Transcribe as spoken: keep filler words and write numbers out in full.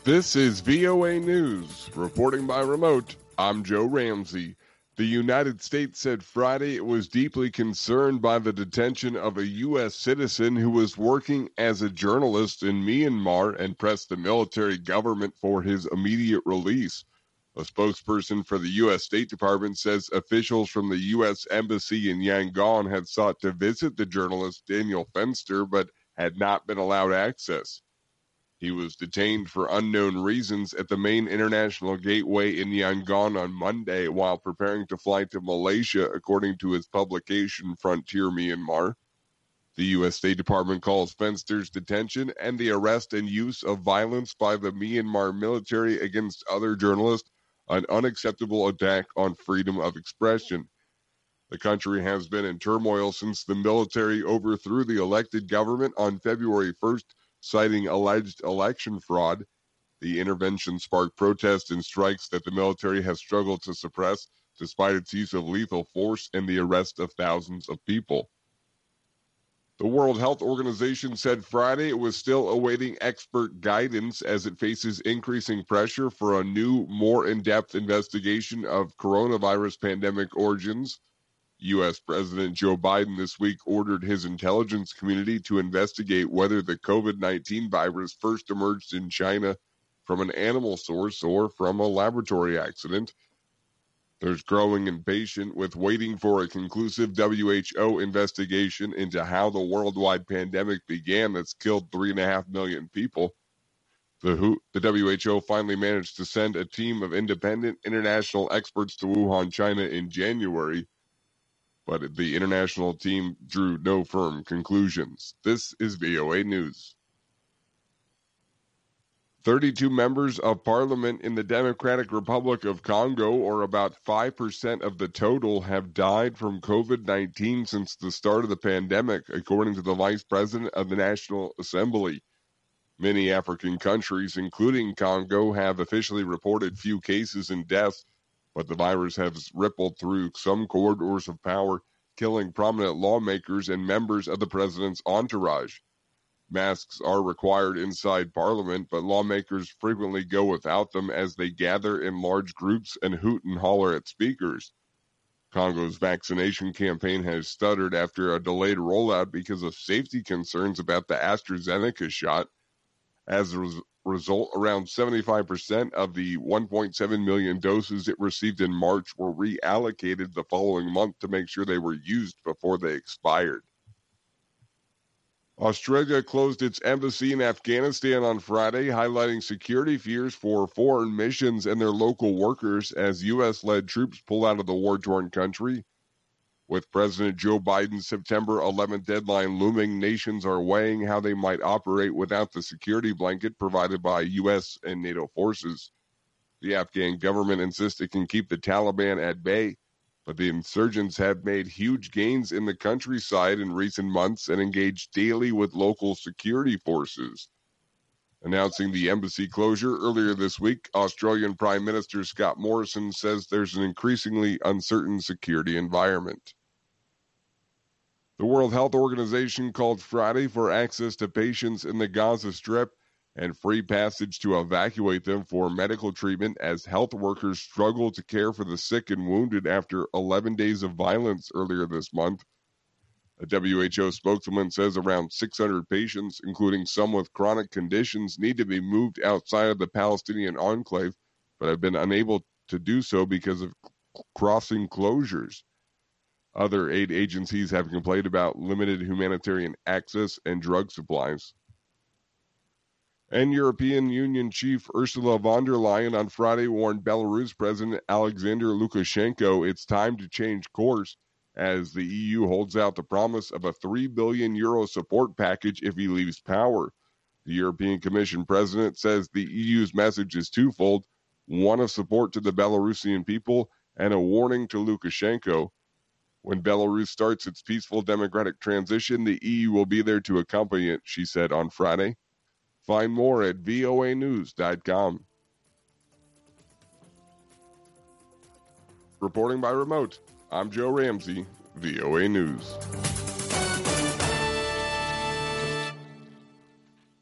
This is V O A News. Reporting by remote, I'm Joe Ramsey. The United States said Friday it was deeply concerned by the detention of a U S citizen who was working as a journalist in Myanmar and pressed the military government for his immediate release. A spokesperson for the U S State Department says officials from the U S Embassy in Yangon had sought to visit the journalist Daniel Fenster but had not been allowed access. He was detained for unknown reasons at the main international gateway in Yangon on Monday while preparing to fly to Malaysia, according to his publication Frontier Myanmar. The U S State Department calls Fenster's detention and the arrest and use of violence by the Myanmar military against other journalists an unacceptable attack on freedom of expression. The country has been in turmoil since the military overthrew the elected government on February first, citing alleged election fraud. The intervention sparked protests and strikes that the military has struggled to suppress, despite its use of lethal force and the arrest of thousands of people. The World Health Organization said Friday it was still awaiting expert guidance as it faces increasing pressure for a new, more in-depth investigation of coronavirus pandemic origins. U S President Joe Biden this week ordered his intelligence community to investigate whether the COVID nineteen virus first emerged in China from an animal source or from a laboratory accident. There's growing impatience with waiting for a conclusive W H O investigation into how the worldwide pandemic began that's killed three and a half million people. The, W H O, the W H O finally managed to send a team of independent international experts to Wuhan, China in January, but the international team drew no firm conclusions. This is V O A News. thirty-two members of parliament in the Democratic Republic of Congo, or about five percent of the total, have died from COVID nineteen since the start of the pandemic, according to the Vice President of the National Assembly. Many African countries, including Congo, have officially reported few cases and deaths, but the virus has rippled through some corridors of power, killing prominent lawmakers and members of the president's entourage. Masks are required inside Parliament, but lawmakers frequently go without them as they gather in large groups and hoot and holler at speakers. Congo's vaccination campaign has stuttered after a delayed rollout because of safety concerns about the AstraZeneca shot. As a res- result, around seventy-five percent of the one point seven million doses it received in March were reallocated the following month to make sure they were used before they expired. Australia closed its embassy in Afghanistan on Friday, highlighting security fears for foreign missions and their local workers as U S-led troops pull out of the war-torn country. With President Joe Biden's September eleventh deadline looming, nations are weighing how they might operate without the security blanket provided by U S and NATO forces. The Afghan government insists it can keep the Taliban at bay, but the insurgents have made huge gains in the countryside in recent months and engaged daily with local security forces. Announcing the embassy closure earlier this week, Australian Prime Minister Scott Morrison says there's an increasingly uncertain security environment. The World Health Organization called Friday for access to patients in the Gaza Strip and free passage to evacuate them for medical treatment as health workers struggle to care for the sick and wounded after eleven days of violence earlier this month. A W H O spokeswoman says around six hundred patients, including some with chronic conditions, need to be moved outside of the Palestinian enclave, but have been unable to do so because of crossing closures. Other aid agencies have complained about limited humanitarian access and drug supplies. And European Union Chief Ursula von der Leyen on Friday warned Belarus President Alexander Lukashenko it's time to change course as the E U holds out the promise of a three billion euro support package if he leaves power. The European Commission president says the E U's message is twofold, one of support to the Belarusian people and a warning to Lukashenko. When Belarus starts its peaceful democratic transition, the E U will be there to accompany it, she said on Friday. Find more at V O A news dot com. Reporting by remote, I'm Joe Ramsey, V O A News.